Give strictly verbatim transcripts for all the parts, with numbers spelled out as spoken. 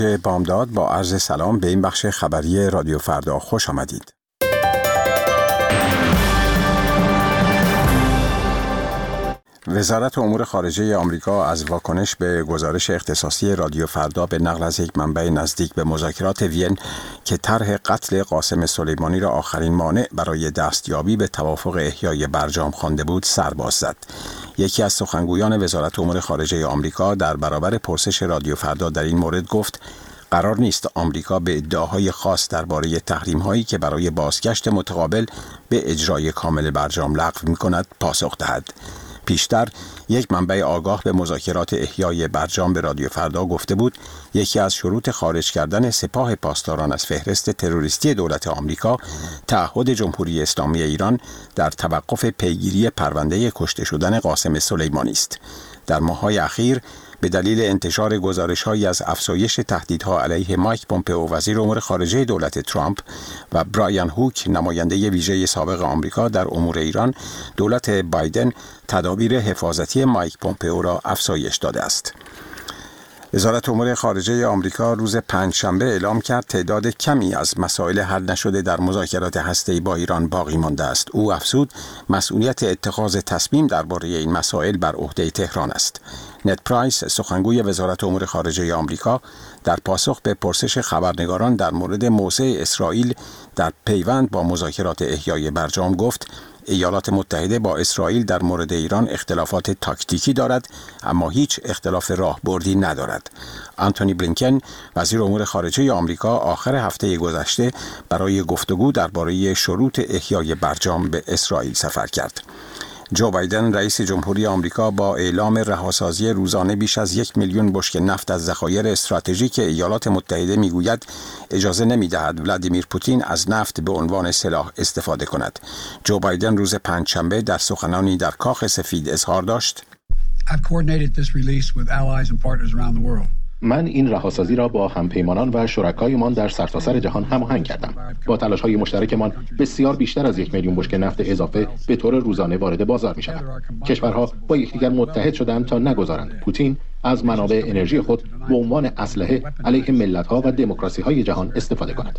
بامداد با عرض سلام به این بخش خبری رادیو فردا خوش آمدید. وزارت امور خارجه آمریکا از واکنش به گزارش اختصاصی رادیو فردا به نقل از یک منبع نزدیک به مذاکرات وین که طرح قتل قاسم سلیمانی را آخرین مانع برای دستیابی به توافق احیای برجام خوانده بود سر باز زد. یکی از سخنگویان وزارت امور خارجه آمریکا در برابر پرسش رادیو فردا در این مورد گفت قرار نیست آمریکا به ادعاهای خاص درباره تحریم‌هایی که برای بازگشت متقابل به اجرای کامل برجام لغو می‌کند پاسخ دهد. پیشتر یک منبع آگاه به مذاکرات احیای برجام به رادیو فردا گفته بود یکی از شروط خارج کردن سپاه پاسداران از فهرست تروریستی دولت آمریکا تعهد جمهوری اسلامی ایران در توقف پیگیری پرونده کشته شدن قاسم سلیمانی است. در ماه‌های اخیر به دلیل انتشار گزارش‌هایی از افزایش تهدیدها علیه مایک پومپئو وزیر امور خارجه دولت ترامپ و برایان هوک نماینده ویژه سابق آمریکا در امور ایران، دولت بایدن تدابیر حفاظتی مایک پومپئو را افزایش داده است. وزارت امور خارجه آمریکا روز پنجشنبه اعلام کرد تعداد کمی از مسائل حل نشده در مذاکرات هسته‌ای با ایران باقی مانده است. او افزود مسئولیت اتخاذ تصمیم درباره این مسائل بر عهده تهران است. نت پرایس، سخنگوی وزارت امور خارجه آمریکا، در پاسخ به پرسش خبرنگاران در مورد موضع اسرائیل در پیوند با مذاکرات احیای برجام گفت ایالات متحده با اسرائیل در مورد ایران اختلافات تاکتیکی دارد اما هیچ اختلاف راهبردی ندارد. آنتونی بلینکن، وزیر امور خارجه آمریکا، آخر هفته گذشته برای گفتگو درباره شروط احیای برجام به اسرائیل سفر کرد. جو بایدن رئیس جمهوری آمریکا با اعلام رهاسازی روزانه بیش از یک میلیون بشکه نفت از ذخایر استراتژیک ایالات متحده میگوید اجازه نمیدهد ولادیمیر پوتین از نفت به عنوان سلاح استفاده کند. جو بایدن روز پنجشنبه در سخنانی در کاخ سفید اظهار داشت: من این رهاسازی را با همپیمانان و شرکایمان در سرتاسر جهان هماهنگ کردم. با تلاش‌های مشترکمان بسیار بیشتر از یک میلیون بشکه نفت اضافه به طور روزانه وارد بازار می‌شود. کشورها با یکدیگر متحد شدند تا نگذارند پوتین از منابع انرژی خود به عنوان اسلحه علیه ملت‌ها و دموکراسی‌های جهان استفاده کند.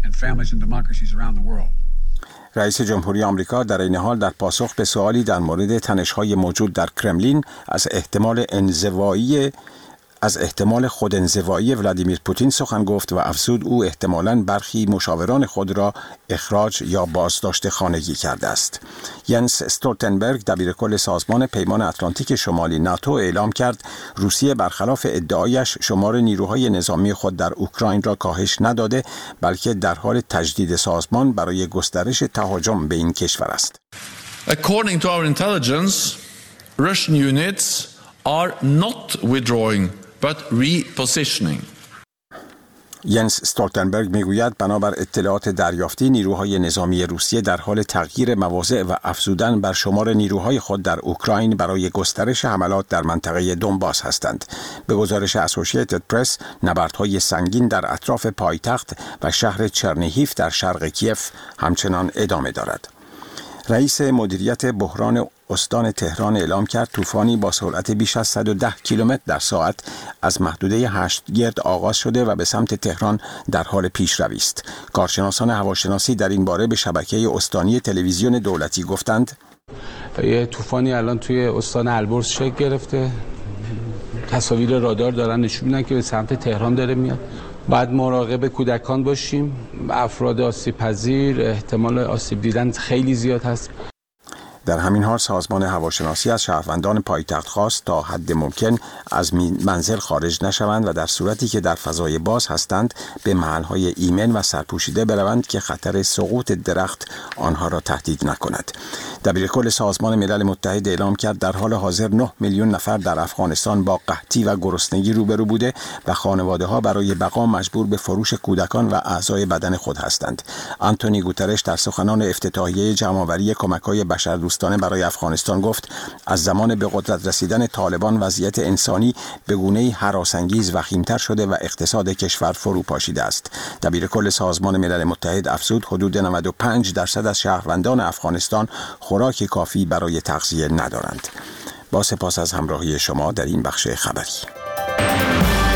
رئیس جمهوری آمریکا در این حال در پاسخ به سوالی در مورد تنش‌های موجود در کرملین از احتمال انزوایی از احتمال خودانزوایی ولادیمیر پوتین سخن گفت و افزود او احتمالاً برخی مشاوران خود را اخراج یا بازداشت خانگی کرده است. ینس استولتنبرگ، دبیرکل سازمان پیمان اتلانتیک شمالی ناتو، اعلام کرد روسیه برخلاف ادعایش شمار نیروهای نظامی خود در اوکراین را کاهش نداده بلکه در حال تجدید سازمان برای گسترش تهاجم به این کشور است. According to our intelligence, Russian units are not withdrawing but repositioning. ینس استولتنبرگ میگوید بنابر اطلاعات دریافتی نیروهای نظامی روسیه در حال تغییر مواضع و افزودن بر شمار نیروهای خود در اوکراین برای گسترش حملات در منطقه دونباس هستند. به گزارش اسوسییتد پرس، نبردهای سنگین در اطراف پایتخت و شهر چرنیهیف در شرق کیف همچنان ادامه دارد. رئیس مدیریت بحران استان تهران اعلام کرد طوفانی با سرعت بیش از صد و ده کیلومتر در ساعت از محدوده هشت گرد آغاز شده و به سمت تهران در حال پیشروی است. کارشناسان هواشناسی در این باره به شبکه استانی تلویزیون دولتی گفتند یه طوفانی الان توی استان البرز شکل گرفته. تصاویر رادار دارن نشون میدن که به سمت تهران داره میاد. بعد مراقب کودکان باشیم. افراد آسیب پذیر، احتمال آسیب دیدن خیلی زیاد هست. در همین حال سازمان هواشناسی از شهروندان پایتخت خواست تا حد ممکن از منزل خارج نشوند و در صورتی که در فضای باز هستند به محلهای ایمن و سرپوشیده بروند که خطر سقوط درخت آنها را تهدید نکند. دبیرکل سازمان ملل متحد اعلام کرد در حال حاضر نه میلیون نفر در افغانستان با قحطی و گرسنگی روبرو بوده و خانواده‌ها برای بقا مجبور به فروش کودکان و اعضای بدن خود هستند. آنتونی گوترش در سخنان افتتاحیه جمع‌آوری کمک‌های بشردوستانه برای افغانستان گفت از زمان به قدرت رسیدن طالبان وضعیت انسانی به گونه‌ای هراس‌انگیز وخیم‌تر شده و اقتصاد کشور فرو پاشیده است. دبیرکل سازمان ملل متحد افزود حدود نود و پنج درصد از شهروندان افغانستان خوراک کافی برای تغذیه ندارند. با سپاس از همراهی شما در این بخش خبری.